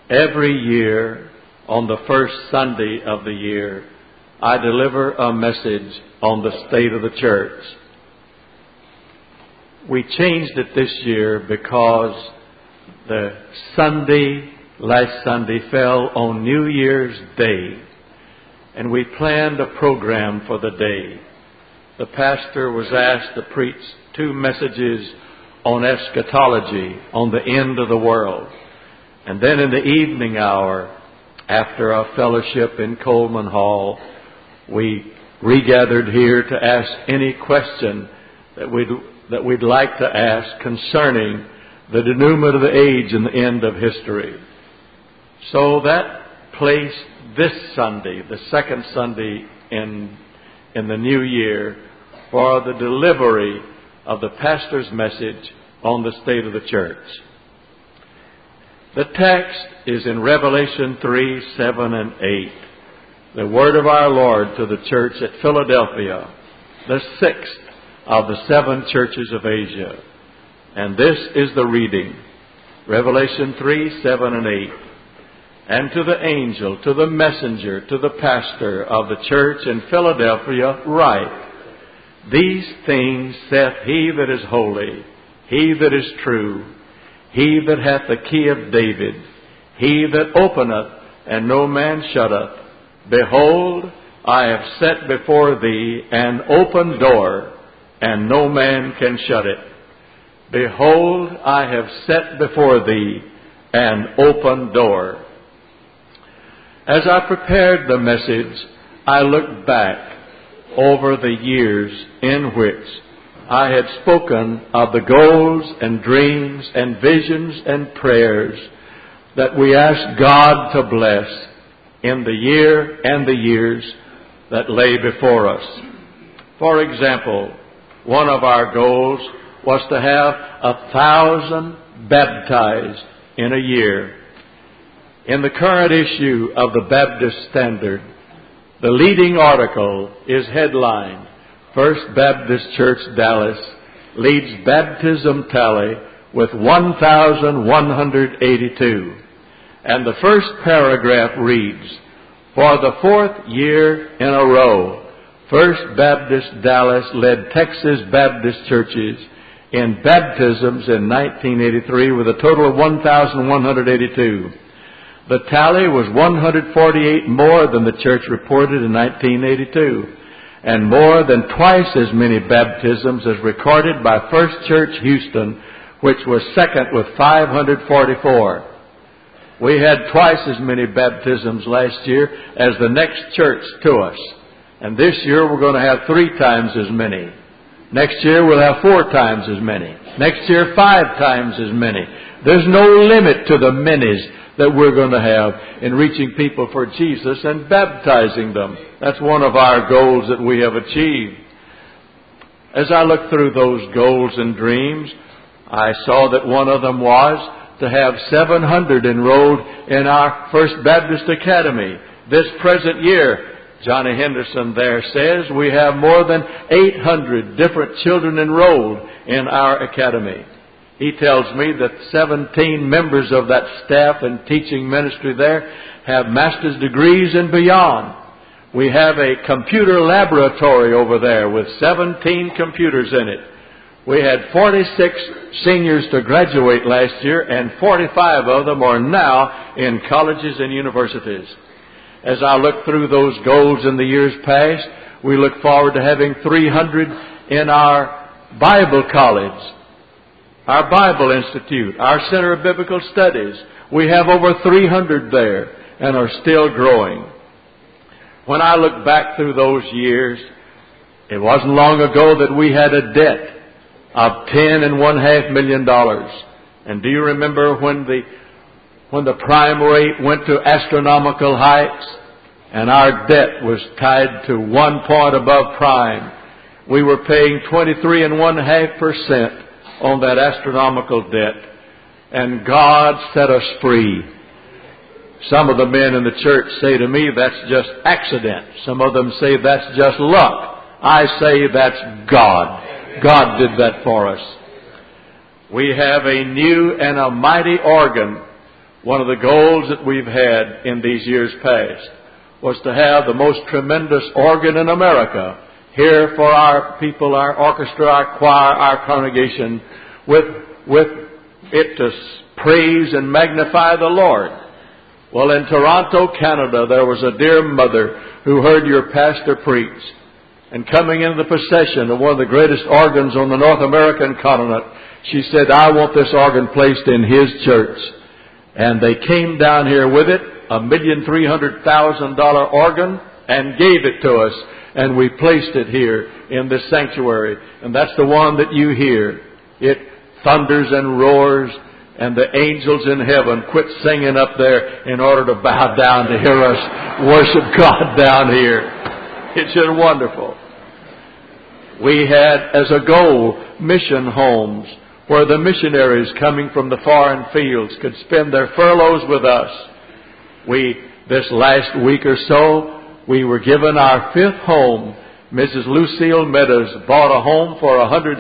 Every year, on the first Sunday of the year, I deliver a message on the state of the church. We changed it this year because the last Sunday fell on New Year's Day, and we planned a program for the day. The pastor was asked to preach 2 messages on eschatology, on the end of the world. And then in the evening hour, after our fellowship in Coleman Hall, we regathered here to ask any question that we'd like to ask concerning the denouement of the age and the end of history. So that placed this Sunday, the second Sunday in the new year, for the delivery of the pastor's message on the state of the church. The text is in Revelation 3, 7, and 8. The word of our Lord to the church at Philadelphia, the 6th of the 7 churches of Asia. And this is the reading. Revelation 3, 7, and 8. And to the angel, to the messenger, to the pastor of the church in Philadelphia write, These things saith he that is holy, he that is true, he that hath the key of David, he that openeth, and no man shutteth. Behold, I have set before thee an open door, and no man can shut it. Behold, I have set before thee an open door. As I prepared the message, I looked back over the years in which I had spoken of the goals and dreams and visions and prayers that we asked God to bless in the year and the years that lay before us. For example, one of our goals was to have 1,000 baptized in a year. In the current issue of the Baptist Standard, the leading article is headlined, First Baptist Church Dallas leads baptism tally with 1,182. And the first paragraph reads, For the 4th year in a row, First Baptist Dallas led Texas Baptist churches in baptisms in 1983 with a total of 1,182. The tally was 148 more than the church reported in 1982, and more than twice as many baptisms as recorded by First Church Houston, which was second with 544. We had twice as many baptisms last year as the next church to us. And this year we're going to have 3 times as many. Next year we'll have 4 times as many. Next year 5 times as many. There's no limit to the minis that we're going to have in reaching people for Jesus and baptizing them. That's one of our goals that we have achieved. As I looked through those goals and dreams, I saw that one of them was to have 700 enrolled in our First Baptist Academy. This present year, Johnny Henderson there says, we have more than 800 different children enrolled in our academy. He tells me that 17 members of that staff and teaching ministry there have master's degrees and beyond. We have a computer laboratory over there with 17 computers in it. We had 46 seniors to graduate last year, and 45 of them are now in colleges and universities. As I look through those goals in the years past, we look forward to having 300 in our Bible college, our Bible Institute, our Center of Biblical Studies. We have over 300 there and are still growing. When I look back through those years, it wasn't long ago that we had a debt of $10.5 million. And do you remember when the prime rate went to astronomical heights and our debt was tied to 1 point above prime? We were paying 23.5% on that astronomical debt, and God set us free. Some of the men in the church say to me, that's just accident. Some of them say that's just luck. I say that's God. God did that for us. We have a new and a mighty organ One of the goals that we've had in these years past was to have the most tremendous organ in America here for our people, our orchestra, our choir, our congregation, with it to praise and magnify the Lord. Well, in Toronto, Canada, there was a dear mother who heard your pastor preach. And coming into the possession of one of the greatest organs on the North American continent, she said, I want this organ placed in his church. And they came down here with it, $1,300,000 organ, and gave it to us. And we placed it here in this sanctuary. And that's the one that you hear. It thunders and roars, and the angels in heaven quit singing up there in order to bow down to hear us worship God down here. It's just wonderful. We had as a goal mission homes where the missionaries coming from the foreign fields could spend their furloughs with us. This last week or so, we were given our 5th home. Mrs. Lucille Meadows bought a home for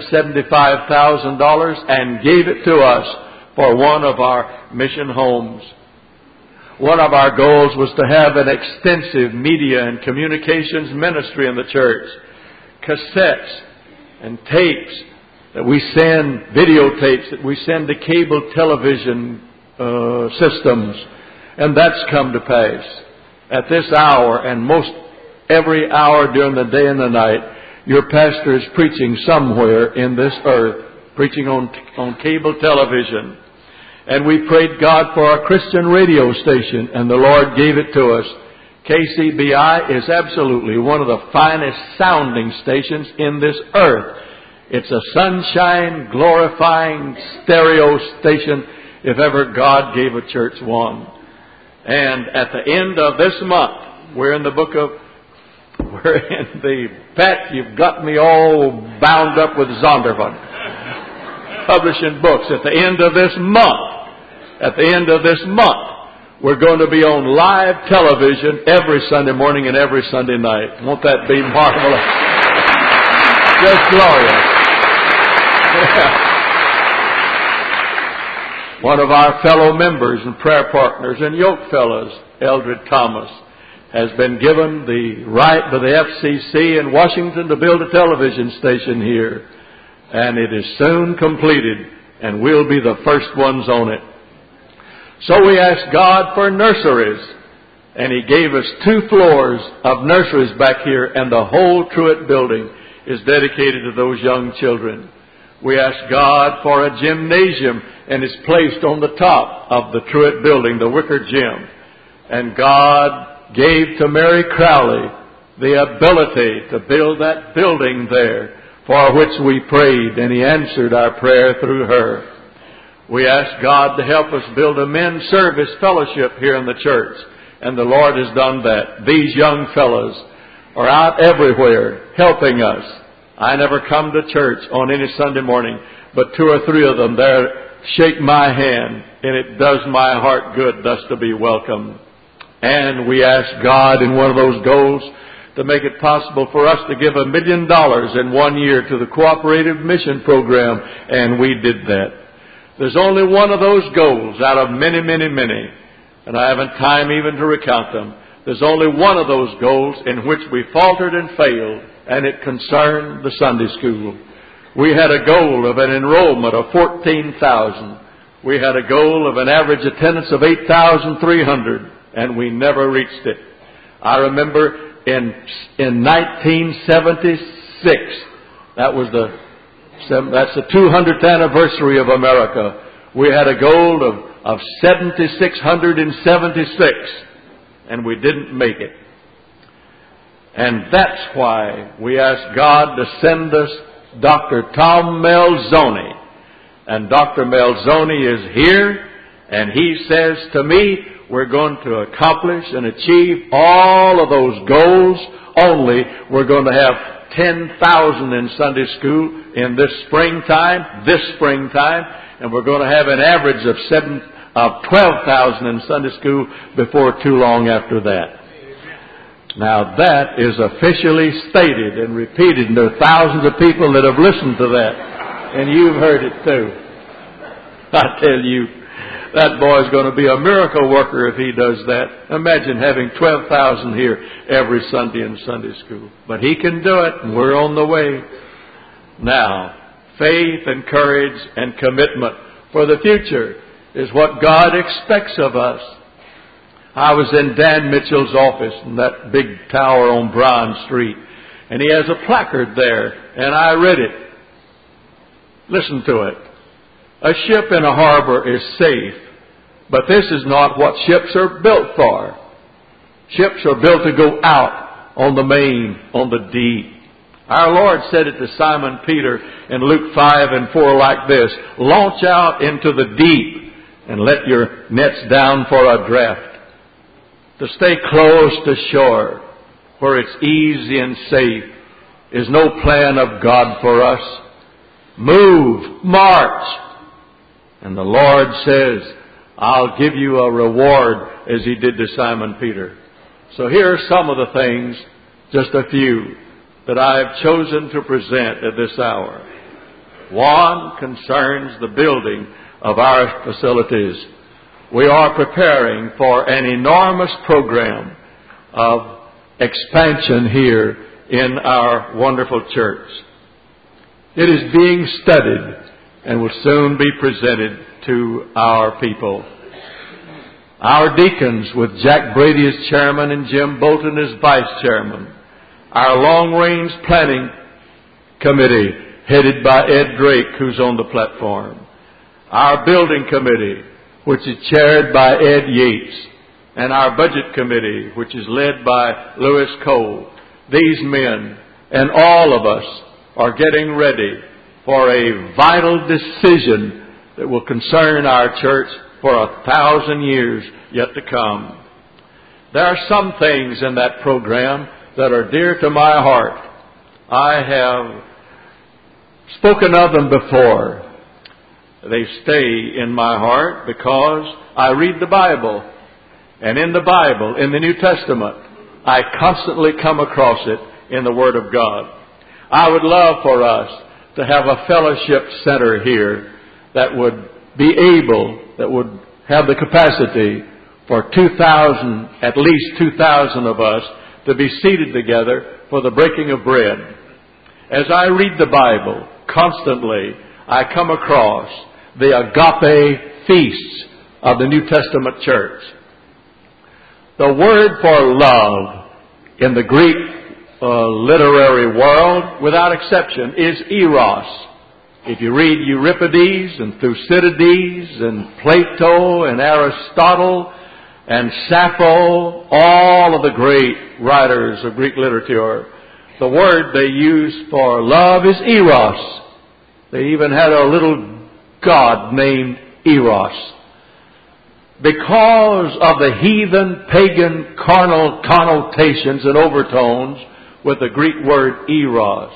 $175,000 and gave it to us for one of our mission homes. One of our goals was to have an extensive media and communications ministry in the church. Cassettes and tapes that we send, videotapes that we send to cable television systems. And that's come to pass. At this hour and most every hour during the day and the night, your pastor is preaching somewhere in this earth, preaching on cable television. And we prayed God for a Christian radio station, and the Lord gave it to us. KCBI is absolutely one of the finest sounding stations in this earth. It's a sunshine glorifying stereo station if ever God gave a church one. And at the end of this month, we're in the Pat, you've got me all bound up with Zondervan, publishing books. At the end of this month, we're going to be on live television every Sunday morning and every Sunday night. Won't that be marvelous? Just glorious. One of our fellow members and prayer partners and yoke fellows, Eldred Thomas, has been given the right by the FCC in Washington to build a television station here. And it is soon completed, and we'll be the first ones on it. So we asked God for nurseries, and He gave us 2 floors of nurseries back here, and the whole Truett building is dedicated to those young children. We asked God for a gymnasium, and it's placed on the top of the Truett building, the Wicker Gym. And God gave to Mary Crowley the ability to build that building there, for which we prayed, and He answered our prayer through her. We asked God to help us build a men's service fellowship here in the church, and the Lord has done that. These young fellows are out everywhere helping us. I never come to church on any Sunday morning, but 2 or 3 of them there shake my hand, and it does my heart good thus to be welcomed. And we asked God in one of those goals to make it possible for us to give $1 million in 1 year to the Cooperative Mission Program, and we did that. There's only one of those goals out of many, many, many, and I haven't time even to recount them. There's only one of those goals in which we faltered and failed, and it concerned the Sunday school. We had a goal of an enrollment of 14,000. We had a goal of an average attendance of 8,300, and we never reached it. I remember in 1976, that's the 200th anniversary of America. We had a goal of 7,676, and we didn't make it. And that's why we asked God to send us Dr. Tom Melzoni. And Dr. Melzoni is here, and he says to me, we're going to accomplish and achieve all of those goals, only we're going to have 10,000 in Sunday school in this springtime, and we're going to have an average of 12,000 in Sunday school before too long after that. Now that is officially stated and repeated, and there are thousands of people that have listened to that, and you've heard it too. I tell you, that boy's going to be a miracle worker if he does that. Imagine having 12,000 here every Sunday in Sunday school. But he can do it, and we're on the way. Now, faith and courage and commitment for the future is what God expects of us. I was in Dan Mitchell's office in that big tower on Brown Street, and he has a placard there, and I read it. Listen to it. A ship in a harbor is safe, but this is not what ships are built for. Ships are built to go out on the main, on the deep. Our Lord said it to Simon Peter in Luke 5:4 like this, launch out into the deep and let your nets down for a draught. To stay close to shore, where it's easy and safe, is no plan of God for us. Move, march. And the Lord says, I'll give you a reward, as He did to Simon Peter. So here are some of the things, just a few, that I have chosen to present at this hour. One concerns the building of our facilities. We are preparing for an enormous program of expansion here in our wonderful church. It is being studied and will soon be presented to our people. Our deacons, with Jack Brady as chairman and Jim Bolton as vice chairman. Our long-range planning committee, headed by Ed Drake, who's on the platform. Our building committee, which is chaired by Ed Yates. And our budget committee, which is led by Louis Cole. These men and all of us are getting ready for a vital decision that will concern our church for 1,000 years yet to come. There are some things in that program that are dear to my heart. I have spoken of them before. They stay in my heart because I read the Bible. And in the Bible, in the New Testament, I constantly come across it in the Word of God. I would love for us to have a fellowship center here that would be able, that would have the capacity for 2,000, at least 2,000 of us, to be seated together for the breaking of bread. As I read the Bible, constantly I come across the agape feasts of the New Testament church. The word for love in the Greek literary world, without exception, is eros. If you read Euripides and Thucydides and Plato and Aristotle and Sappho, all of the great writers of Greek literature, the word they use for love is eros. They even had a little god named Eros. Because of the heathen, pagan, carnal connotations and overtones with the Greek word eros,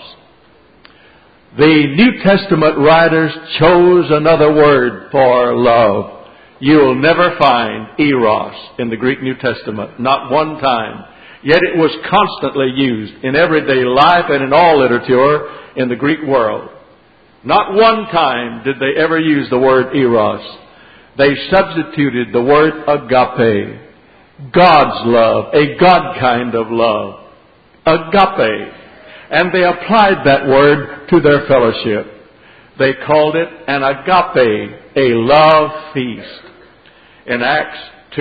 the New Testament writers chose another word for love. You'll never find eros in the Greek New Testament, not one time. Yet it was constantly used in everyday life and in all literature in the Greek world. Not one time did they ever use the word eros. They substituted the word agape, God's love, a God kind of love. Agape. And they applied that word to their fellowship. They called it an agape, a love feast. In Acts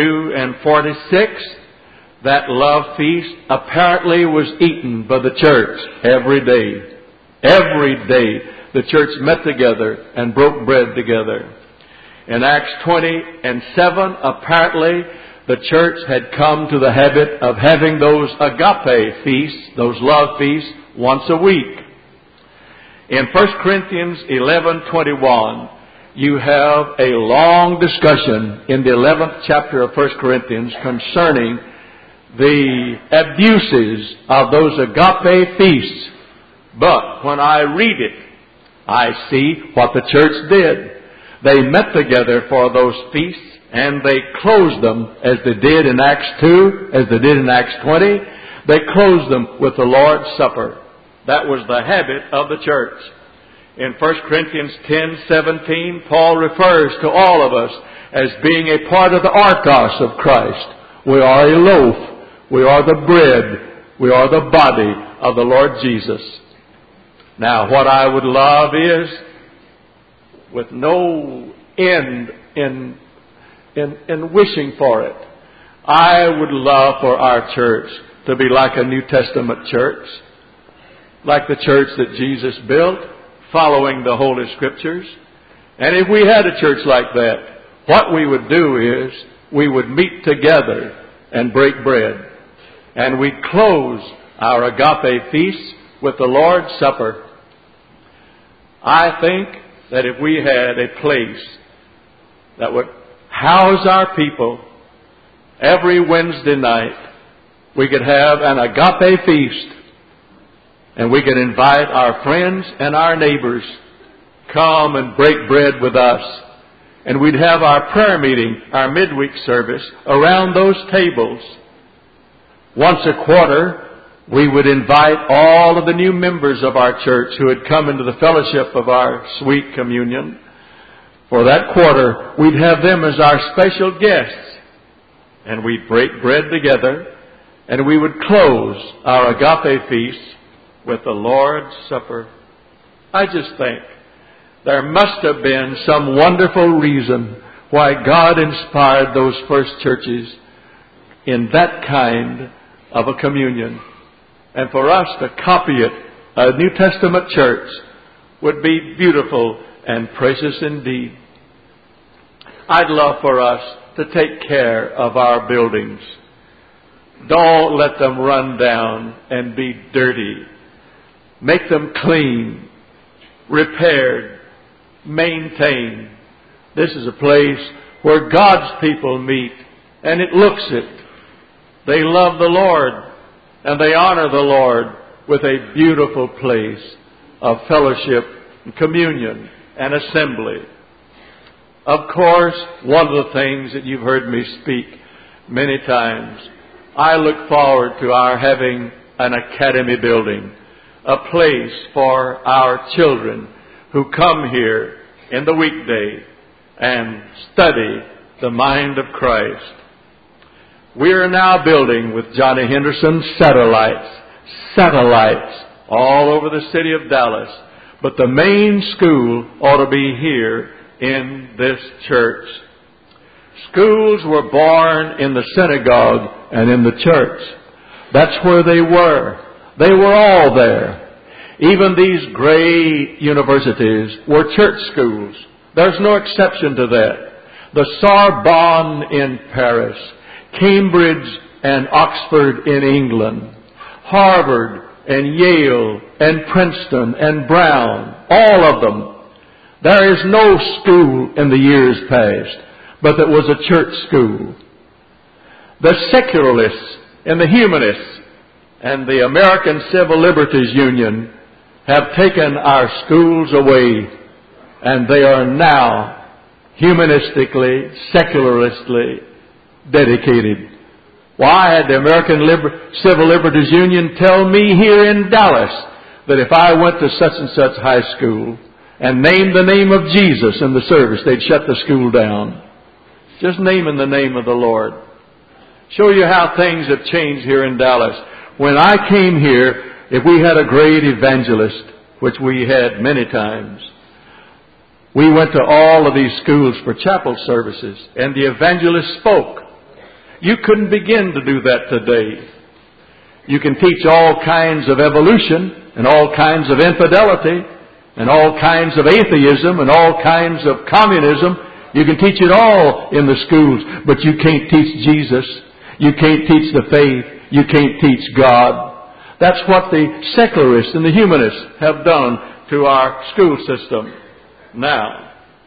2:46, that love feast apparently was eaten by the church every day. Every day the church met together and broke bread together. In Acts 20:7, apparently the church had come to the habit of having those agape feasts, those love feasts, once a week. In 1 Corinthians 11:21, you have a long discussion in the 11th chapter of 1 Corinthians concerning the abuses of those agape feasts. But when I read it, I see what the church did. They met together for those feasts, and they closed them as they did in Acts 2, as they did in Acts 20. They closed them with the Lord's Supper. That was the habit of the church. In 1 Corinthians 10:17, Paul refers to all of us as being a part of the arkos of Christ. We are a loaf. We are the bread. We are the body of the Lord Jesus. Now, what I would love is, with no end in wishing for it, I would love for our church to be like a New Testament church, like the church that Jesus built, following the Holy Scriptures. And if we had a church like that, what we would do is we would meet together and break bread. And we'd close our agape feast with the Lord's Supper. I think that if we had a place that would house our people every Wednesday night, we could have an agape feast, and we could invite our friends and our neighbors come and break bread with us. And we'd have our prayer meeting, our midweek service, around those tables. Once a quarter, we would invite all of the new members of our church who had come into the fellowship of our sweet communion. For that quarter, we'd have them as our special guests. And we'd break bread together, and we would close our agape feast with the Lord's Supper. I just think there must have been some wonderful reason why God inspired those first churches in that kind of a communion. And for us to copy it, a New Testament church, would be beautiful and precious indeed. I'd love for us to take care of our buildings. Don't let them run down and be dirty. Make them clean, repaired, maintained. This is a place where God's people meet, and it looks it. They love the Lord, and they honor the Lord with a beautiful place of fellowship and communion and assembly. Of course, one of the things that you've heard me speak many times, I look forward to our having an academy building, a place for our children who come here in the weekday and study the mind of Christ. We are now building with Johnny Henderson satellites all over the city of Dallas. But the main school ought to be here in this church. Schools were born in the synagogue and in the church. That's where they were. They were all there. Even these great universities were church schools. There's no exception to that. The Sorbonne in Paris, Cambridge and Oxford in England, Harvard and Yale and Princeton and Brown, all of them. There is no school in the years past, but that was a church school. The secularists and the humanists and the American Civil Liberties Union have taken our schools away, and they are now humanistically, secularistly dedicated. Why had the American Civil Liberties Union tell me here in Dallas that if I went to such and such high school and named the name of Jesus in the service, they'd shut the school down? Just naming the name of the Lord. Show you how things have changed here in Dallas. When I came here, if we had a great evangelist, which we had many times, we went to all of these schools for chapel services, and the evangelist spoke. You couldn't begin to do that today. You can teach all kinds of evolution and all kinds of infidelity and all kinds of atheism and all kinds of communism. You can teach it all in the schools, but you can't teach Jesus. You can't teach the faith. You can't teach God. That's what the secularists and the humanists have done to our school system. Now,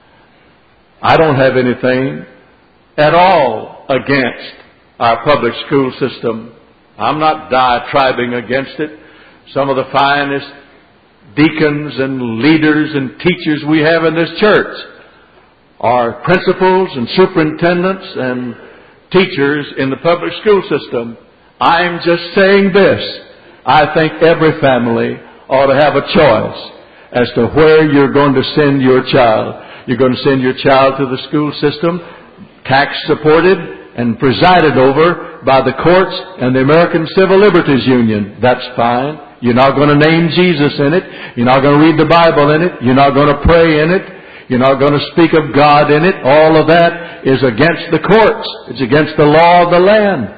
I don't have anything at all against our public school system. I'm not diatribing against it. Some of the finest deacons and leaders and teachers we have in this church are principals and superintendents and teachers in the public school system. I'm just saying this. I think every family ought to have a choice as to where you're going to send your child. You're going to send your child to the school system tax-supported and presided over by the courts and the American Civil Liberties Union. That's fine. You're not going to name Jesus in it. You're not going to read the Bible in it. You're not going to pray in it. You're not going to speak of God in it. All of that is against the courts. It's against the law of the land.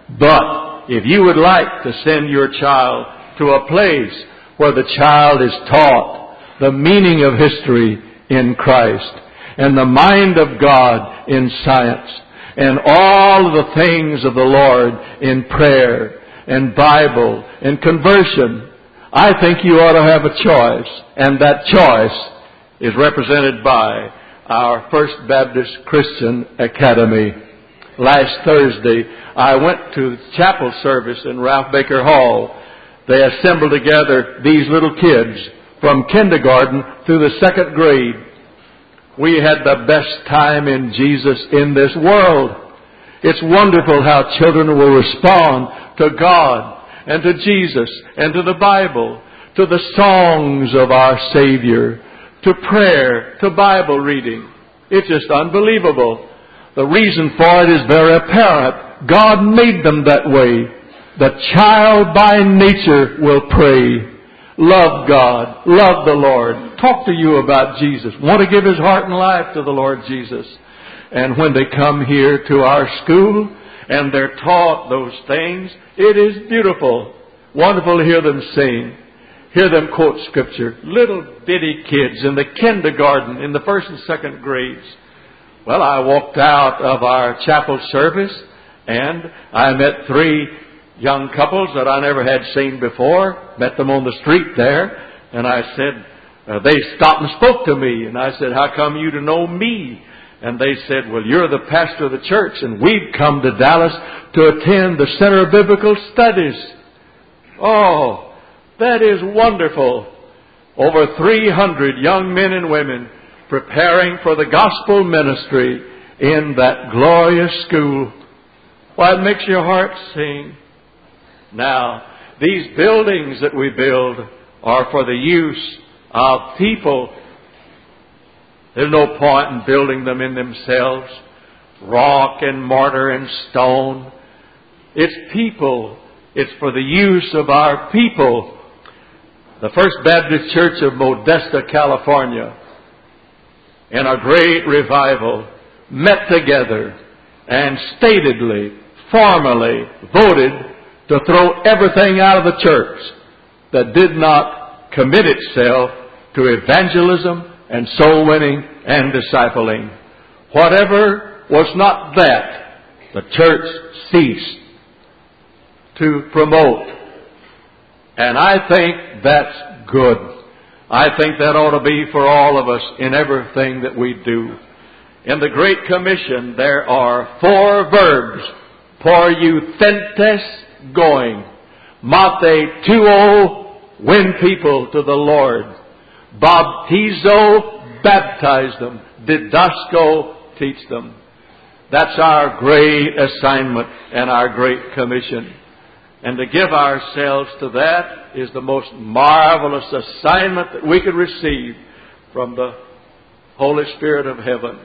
But if you would like to send your child to a place where the child is taught the meaning of history in Christ and the mind of God in science and all of the things of the Lord in prayer and Bible and conversion, I think you ought to have a choice. And that choice is represented by our First Baptist Christian Academy. Last Thursday, I went to the chapel service in Ralph Baker Hall. They assembled together these little kids from kindergarten through the second grade. We had the best time in Jesus in this world. It's wonderful how children will respond to God and to Jesus and to the Bible, to the songs of our Savior, to prayer, to Bible reading. It's just unbelievable. The reason for it is very apparent. God made them that way. The child by nature will pray. Love God. Love the Lord. Talk to you about Jesus. Want to give his heart and life to the Lord Jesus. And when they come here to our school and they're taught those things, it is beautiful. Wonderful to hear them sing. Hear them quote Scripture. Little bitty kids in the kindergarten, in the first and second grades. Well, I walked out of our chapel service and I met 3 young couples that I never had seen before. Met them on the street there. And I said, they stopped and spoke to me. And I said, how come you to know me? And they said, well, you're the pastor of the church and we've come to Dallas to attend the Center of Biblical Studies. Oh, that is wonderful. Over 300 young men and women preparing for the gospel ministry in that glorious school. Why, it makes your heart sing. Now, these buildings that we build are for the use of people. There's no point in building them in themselves. Rock and mortar and stone. It's people. It's for the use of our people. The First Baptist Church of Modesta, California, in a great revival, met together and statedly, formally voted to throw everything out of the church that did not commit itself to evangelism and soul winning and discipling. Whatever was not that, the church ceased to promote. And I think that's good. I think that ought to be for all of us in everything that we do. In the Great Commission, there are 4 verbs. Poreuthentes, going. Mate tuo, win people to the Lord. Baptizo, baptize them. Didasco, teach them. That's our great assignment and our great commission. And to give ourselves to that is the most marvelous assignment that we could receive from the Holy Spirit of heaven.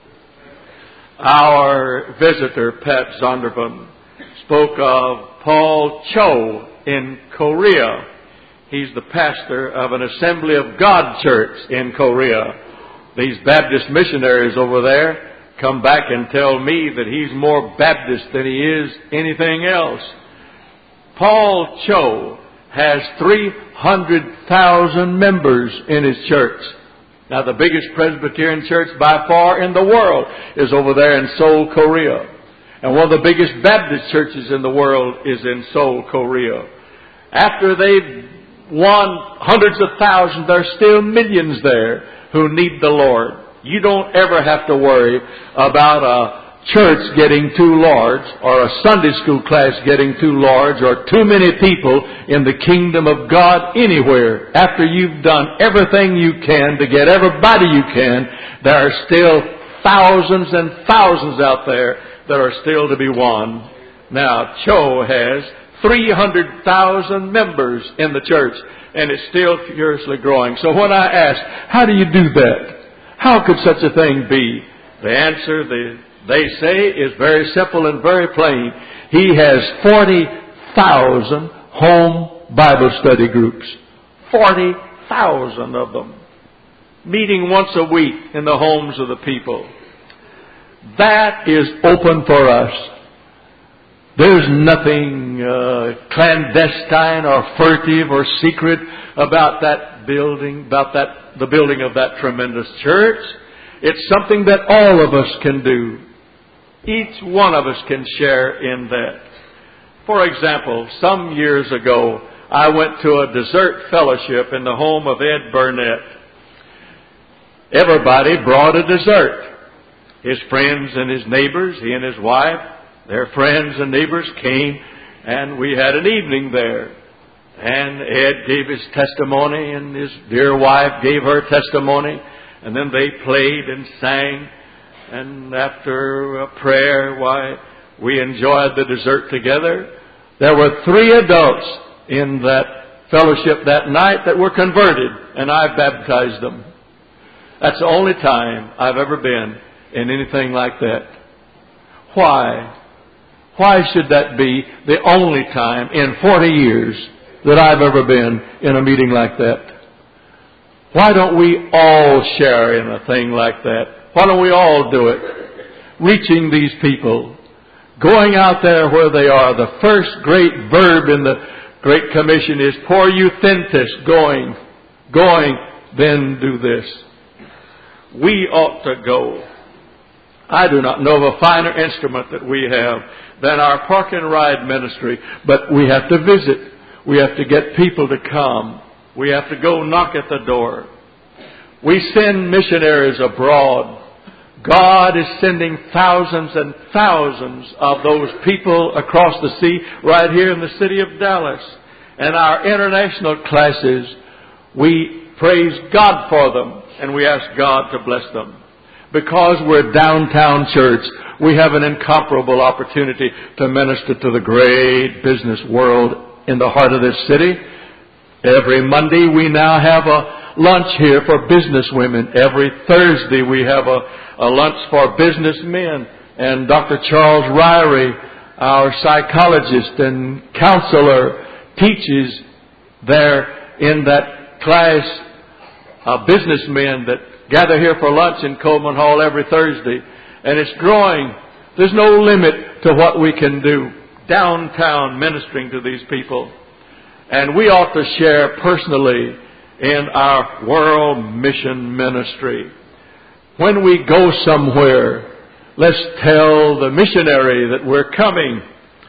Our visitor, Pat Zondervan, spoke of Paul Cho in Korea. He's the pastor of an Assembly of God church in Korea. These Baptist missionaries over there come back and tell me that he's more Baptist than he is anything else. Paul Cho has 300,000 members in his church. Now, the biggest Presbyterian church by far in the world is over there in Seoul, Korea. And one of the biggest Baptist churches in the world is in Seoul, Korea. After they've won hundreds of thousands, there's still millions there who need the Lord. You don't ever have to worry about a church getting too large, or a Sunday school class getting too large, or too many people in the kingdom of God anywhere. After you've done everything you can to get everybody you can, there are still thousands and thousands out there that are still to be won. Now, Cho has 300,000 members in the church, and it's still furiously growing. So when I ask, how do you do that? How could such a thing be? The answer, the they say, is very simple and very plain. He has 40,000 home Bible study groups. 40,000 of them. Meeting once a week in the homes of the people. That is open for us. There's nothing clandestine or furtive or secret about that building, about the building of that tremendous church. It's something that all of us can do. Each one of us can share in that. For example, some years ago, I went to a dessert fellowship in the home of Ed Burnett. Everybody brought a dessert. His friends and his neighbors, he and his wife, their friends and neighbors came, and we had an evening there. And Ed gave his testimony, and his dear wife gave her testimony, and then they played and sang. And after a prayer, we enjoyed the dessert together. There were 3 adults in that fellowship that night that were converted, and I baptized them. That's the only time I've ever been in anything like that. Why? Why should that be the only time in 40 years that I've ever been in a meeting like that? Why don't we all share in a thing like that? Why don't we all do it? Reaching these people. Going out there where they are. The first great verb in the Great Commission is por euthentes, going. Going, then do this. We ought to go. I do not know of a finer instrument that we have than our park and ride ministry, but we have to visit. We have to get people to come. We have to go knock at the door. We send missionaries abroad. God is sending thousands and thousands of those people across the sea right here in the city of Dallas. And our international classes, we praise God for them and we ask God to bless them. Because we're downtown church, we have an incomparable opportunity to minister to the great business world in the heart of this city. Every Monday we now have a lunch here for businesswomen. Every Thursday we have a lunch for businessmen. And Dr. Charles Ryrie, our psychologist and counselor, teaches there in that class of businessmen that gather here for lunch in Coleman Hall every Thursday. And it's growing. There's no limit to what we can do downtown ministering to these people. And we ought to share personally in our world mission ministry. When we go somewhere, let's tell the missionary that we're coming.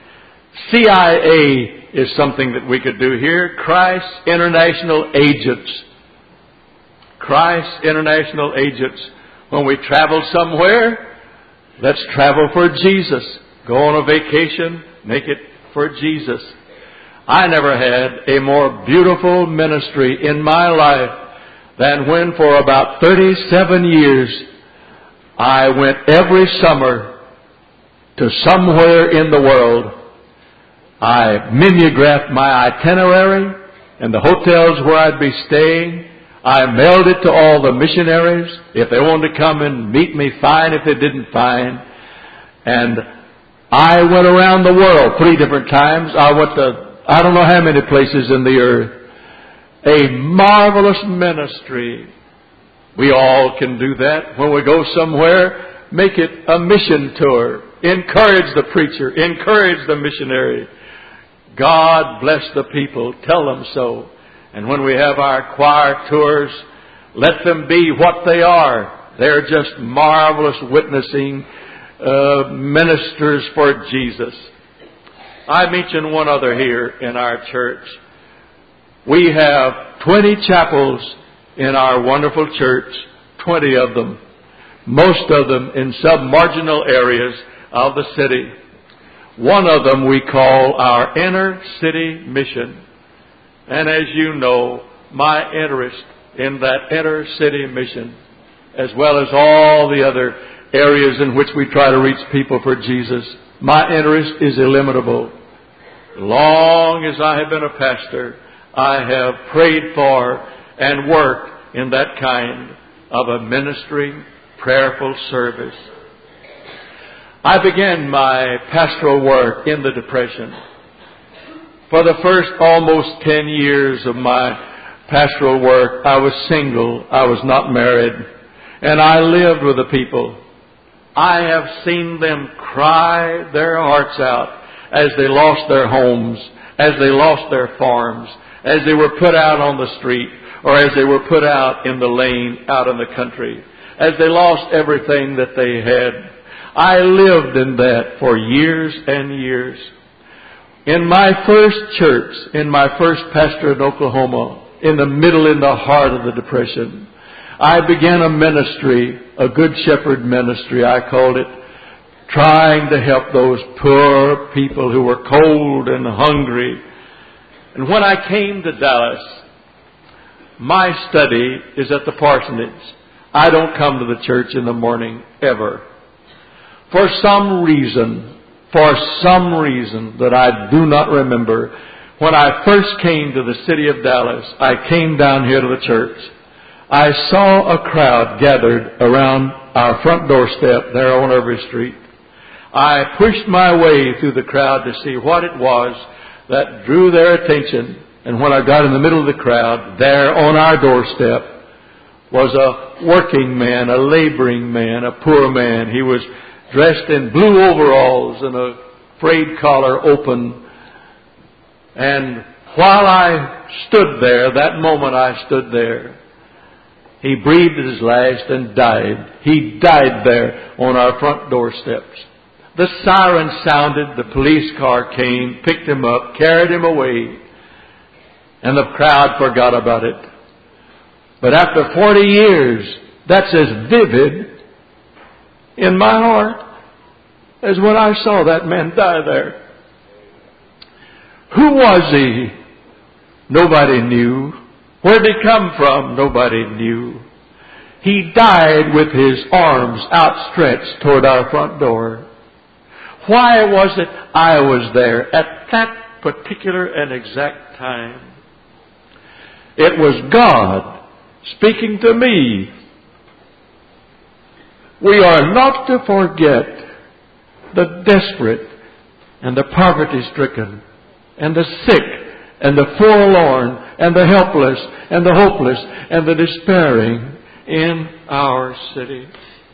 CIA is something that we could do here. Christ's International Agents. Christ's International Agents. When we travel somewhere, let's travel for Jesus. Go on a vacation, make it for Jesus. I never had a more beautiful ministry in my life than when for about 37 years I went every summer to somewhere in the world. I mimeographed my itinerary and the hotels where I'd be staying. I mailed it to all the missionaries. If they wanted to come and meet me, fine. If they didn't, fine. And I went around the world 3 different times. I went to I don't know how many places in the earth. A marvelous ministry. We all can do that. When we go somewhere, make it a mission tour. Encourage the preacher. Encourage the missionary. God bless the people. Tell them so. And when we have our choir tours, let them be what they are. They're just marvelous witnessing ministers for Jesus. I mention one other here in our church. We have 20 chapels in our wonderful church, 20 of them, most of them in sub-marginal areas of the city. One of them we call our inner city mission. And as you know, my interest in that inner city mission, as well as all the other areas in which we try to reach people for Jesus, my interest is illimitable. Long as I have been a pastor, I have prayed for and worked in that kind of a ministering, prayerful service. I began my pastoral work in the Depression. For the first almost 10 years of my pastoral work, I was single. I was not married. And I lived with the people. I have seen them cry their hearts out as they lost their homes, as they lost their farms, as they were put out on the street, or as they were put out in the lane, out in the country, as they lost everything that they had. I lived in that for years and years. In my first church, in my first pastorate in Oklahoma, in the heart of the Depression, I began a ministry, a Good Shepherd ministry, I called it, trying to help those poor people who were cold and hungry. And when I came to Dallas, my study is at the parsonage. I don't come to the church in the morning, ever. For some reason that I do not remember, when I first came to the city of Dallas, I came down here to the church. I saw a crowd gathered around our front doorstep there on Irving Street. I pushed my way through the crowd to see what it was that drew their attention. And when I got in the middle of the crowd, there on our doorstep was a working man, a laboring man, a poor man. He was dressed in blue overalls and a frayed collar open. And while I stood there, that moment I stood there, he breathed his last and died. He died there on our front doorsteps. The siren sounded, the police car came, picked him up, carried him away, and the crowd forgot about it. But after 40 years, that's as vivid in my heart as when I saw that man die there. Who was he? Nobody knew. Where did he come from? Nobody knew. He died with his arms outstretched toward our front door. Why was it I was there at that particular and exact time? It was God speaking to me. We are not to forget the desperate and the poverty-stricken and the sick and the forlorn and the helpless and the hopeless and the despairing in our city.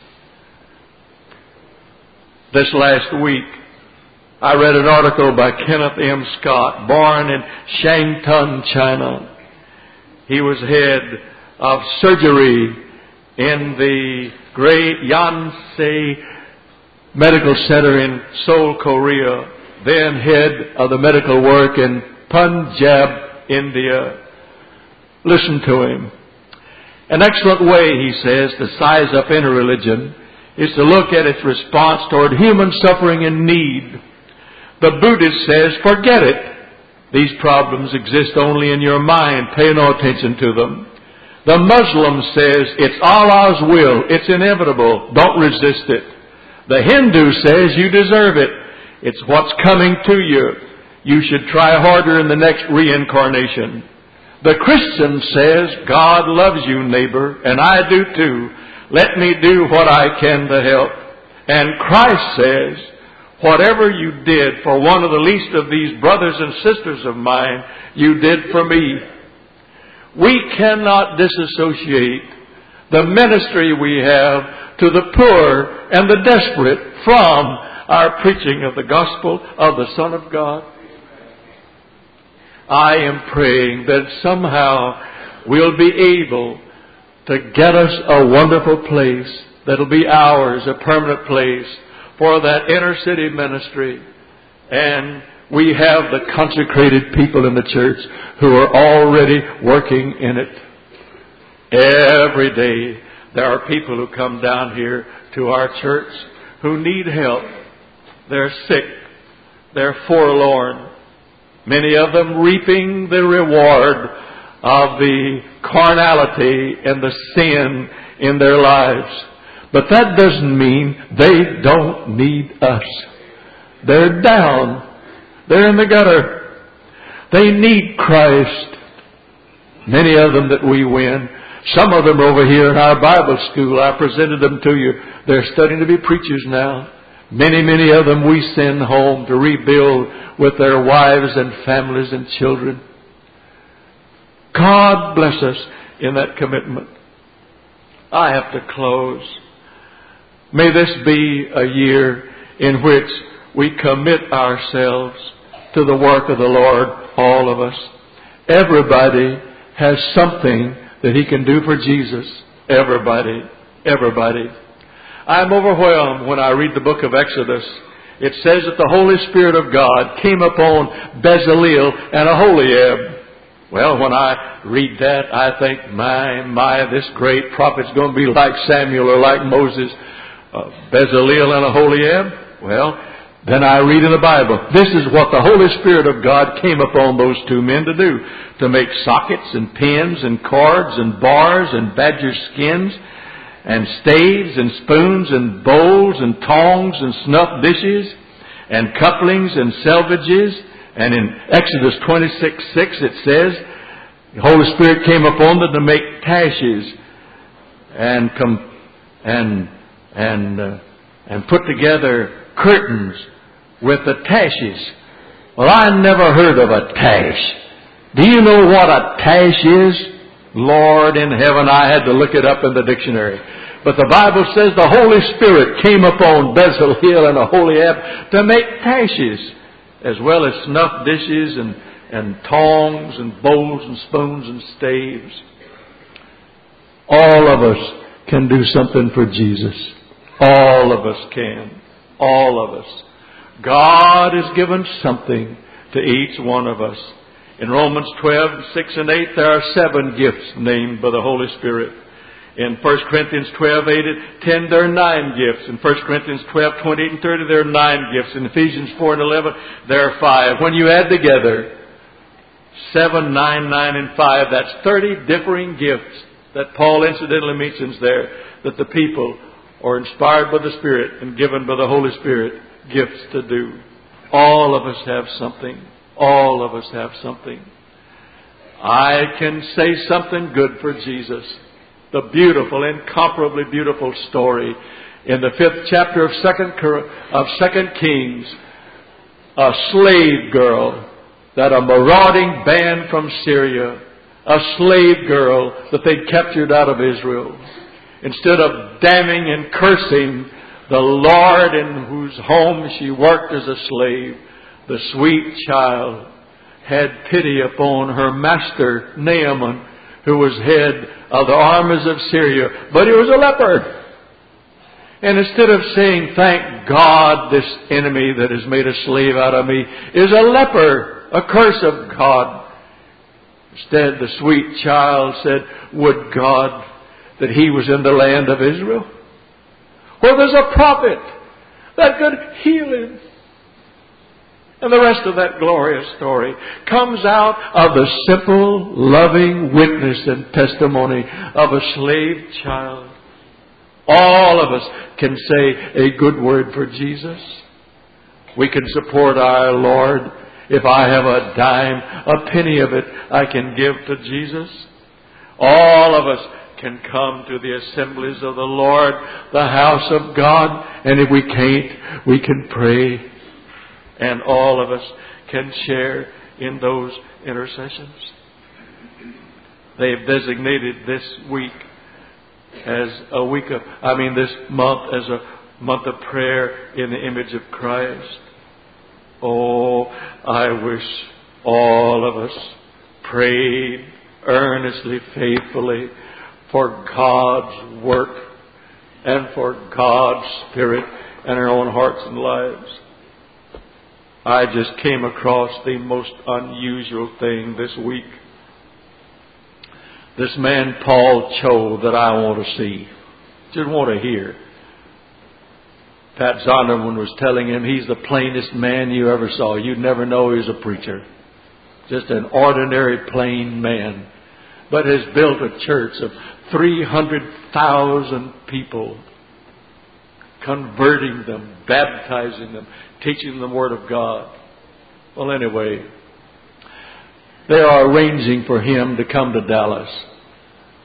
This last week, I read an article by Kenneth M. Scott, born in Shangtun, China. He was head of surgery in the great Yonsei Medical Center in Seoul, Korea, then head of the medical work in Punjab, India. Listen to him. An excellent way, he says, to size up any religion is to look at its response toward human suffering and need. The Buddhist says, forget it. These problems exist only in your mind. Pay no attention to them. The Muslim says, it's Allah's will. It's inevitable. Don't resist it. The Hindu says, you deserve it. It's what's coming to you. You should try harder in the next reincarnation. The Christian says, God loves you, neighbor, and I do too. Let me do what I can to help. And Christ says, whatever you did for one of the least of these brothers and sisters of mine, you did for me. We cannot disassociate the ministry we have to the poor and the desperate from our preaching of the gospel of the Son of God. I am praying that somehow we'll be able to get us a wonderful place that'll be ours, a permanent place for that inner city ministry. And we have the consecrated people in the church who are already working in it. Every day there are people who come down here to our church who need help. They're sick. They're forlorn. Many of them reaping the reward of the carnality and the sin in their lives. But that doesn't mean they don't need us. They're down. They're in the gutter. They need Christ. Many of them that we win. Some of them over here in our Bible school. I presented them to you. They're studying to be preachers now. Many, many of them we send home to rebuild with their wives and families and children. God bless us in that commitment. I have to close. May this be a year in which we commit ourselves to the work of the Lord, all of us. Everybody has something that he can do for Jesus. Everybody. Everybody. I'm overwhelmed when I read the book of Exodus. It says that the Holy Spirit of God came upon Bezaleel and Aholiab. Well, when I read that, I think, my, this great prophet's going to be like Samuel or like Moses. Bezaleel and Aholiab. Well, then I read in the Bible, this is what the Holy Spirit of God came upon those two men to do. To make sockets and pins and cords and bars and badger skins and staves and spoons and bowls and tongs and snuff dishes and couplings and selvages. And in Exodus 26:6 it says, the Holy Spirit came upon them to make taches and put together curtains with the taches. Well, I never heard of a tache. Do you know what a tache is? Lord in heaven, I had to look it up in the dictionary. But the Bible says the Holy Spirit came upon Bezaleel and Aholiab to make taches, as well as snuff dishes and tongs and bowls and spoons and staves. All of us can do something for Jesus. All of us can. All of us. God has given something to each one of us. In Romans 12:6 and 8, there are 7 gifts named by the Holy Spirit. In 1 Corinthians 12:8 and 10, there are 9 gifts. In 1 Corinthians 12:28 and 30, there are 9 gifts. In Ephesians 4 and 11, there are 5. When you add together 7, 9, 9, and 5, that's 30 differing gifts that Paul incidentally mentions there, that the people are inspired by the Spirit and given by the Holy Spirit gifts to do. All of us have something. All of us have something. I can say something good for Jesus. The beautiful, incomparably beautiful story in the 5th chapter of 2 Kings. A slave girl that a marauding band from Syria, a slave girl that they'd captured out of Israel, instead of damning and cursing the Lord in whose home she worked as a slave, the sweet child had pity upon her master, Naaman, who was head of the armies of Syria, but he was a leper. And instead of saying, thank God this enemy that has made a slave out of me is a leper, a curse of God, instead the sweet child said, would God that he was in the land of Israel, where there's a prophet that could heal him. And the rest of that glorious story comes out of the simple, loving witness and testimony of a slave child. All of us can say a good word for Jesus. We can support our Lord. If I have a dime, a penny of it, I can give to Jesus. All of us can come to the assemblies of the Lord, the house of God. And if we can't, we can pray. And all of us can share in those intercessions. They've designated this week as this month as a month of prayer in the image of Christ. Oh, I wish all of us prayed earnestly, faithfully for God's work and for God's Spirit in our own hearts and lives. I just came across the most unusual thing this week. This man, Paul Cho, that I want to see. Just want to hear. Pat Zondervan was telling him he's the plainest man you ever saw. You'd never know he was a preacher. Just an ordinary, plain man. But has built a church of 300,000 people, converting them, baptizing them, teaching them the Word of God. Well, anyway, they are arranging for him to come to Dallas.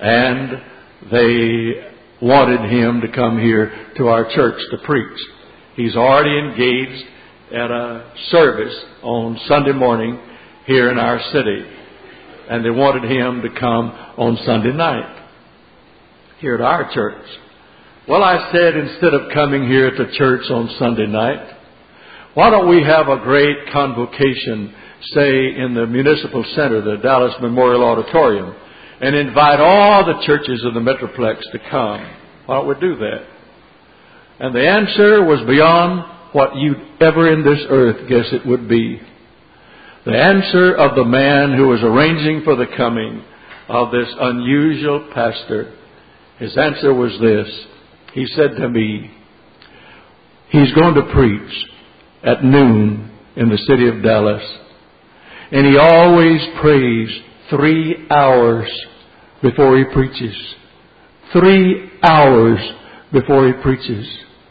And they wanted him to come here to our church to preach. He's already engaged at a service on Sunday morning here in our city. And they wanted him to come on Sunday night here at our church. Well, I said, instead of coming here at the church on Sunday night, why don't we have a great convocation, say, in the Municipal Center, the Dallas Memorial Auditorium, and invite all the churches of the Metroplex to come? Why don't we do that? And the answer was beyond what you'd ever in this earth guess it would be. The answer of the man who was arranging for the coming of this unusual pastor, his answer was this. He said to me, he's going to preach at noon in the city of Dallas. And he always prays 3 hours before he preaches. 3 hours before he preaches.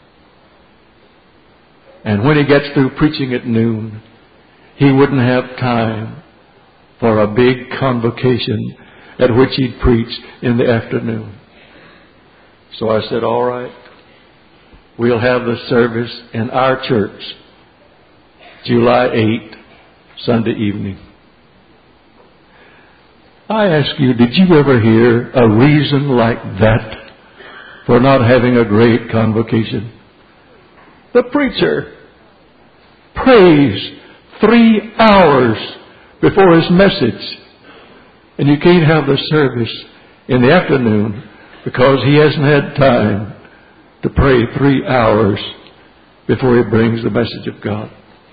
And when he gets through preaching at noon, he wouldn't have time for a big convocation at which he'd preach in the afternoon. So I said, all right, we'll have the service in our church, July 8, Sunday evening. I ask you, did you ever hear a reason like that for not having a great convocation? The preacher prays 3 hours before his message, and you can't have the service in the afternoon because he hasn't had time to pray 3 hours before he brings the message of God.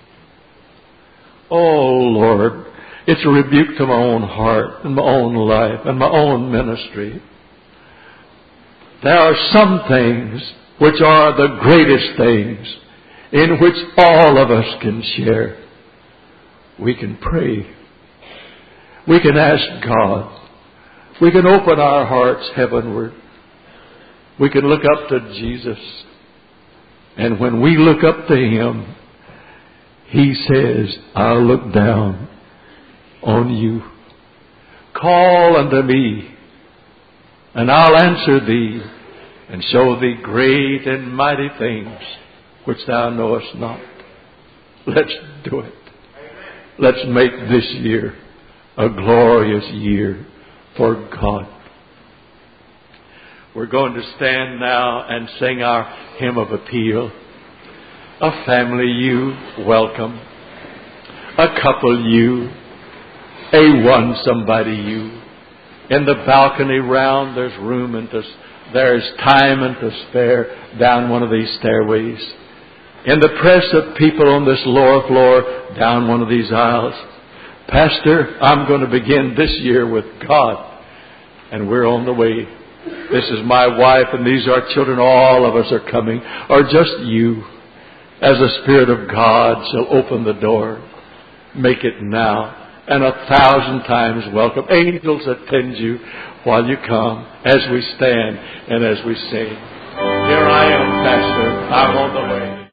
Oh, Lord, it's a rebuke to my own heart and my own life and my own ministry. There are some things which are the greatest things in which all of us can share. We can pray. We can ask God. We can open our hearts heavenward. We can look up to Jesus. And when we look up to Him, He says, I'll look down on you. Call unto me, and I'll answer thee, and show thee great and mighty things which thou knowest not. Let's do it. Let's make this year a glorious year for God. We're going to stand now and sing our hymn of appeal. A family, you, welcome. A couple, you. A one somebody, you. In the balcony round, there's room and there's time and to spare down one of these stairways. In the press of people on this lower floor, down one of these aisles. Pastor, I'm going to begin this year with God, and we're on the way. This is my wife, and these are children. All of us are coming, or just you. As the Spirit of God shall open the door, make it now, and 1,000 times welcome. Angels attend you while you come, as we stand and as we sing. Here I am, Pastor. I'm on the way.